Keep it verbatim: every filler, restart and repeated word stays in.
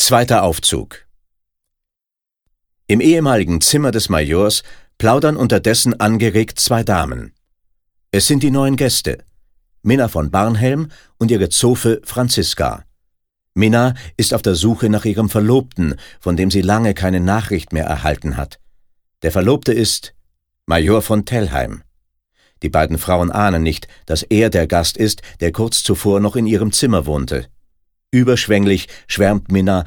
Zweiter Aufzug. Im ehemaligen Zimmer des Majors plaudern unterdessen angeregt zwei Damen. Es sind die neuen Gäste, Minna von Barnhelm und ihre Zofe Franziska. Minna ist auf der Suche nach ihrem Verlobten, von dem sie lange keine Nachricht mehr erhalten hat. Der Verlobte ist Major von Tellheim. Die beiden Frauen ahnen nicht, dass er der Gast ist, der kurz zuvor noch in ihrem Zimmer wohnte. Überschwänglich schwärmt Minna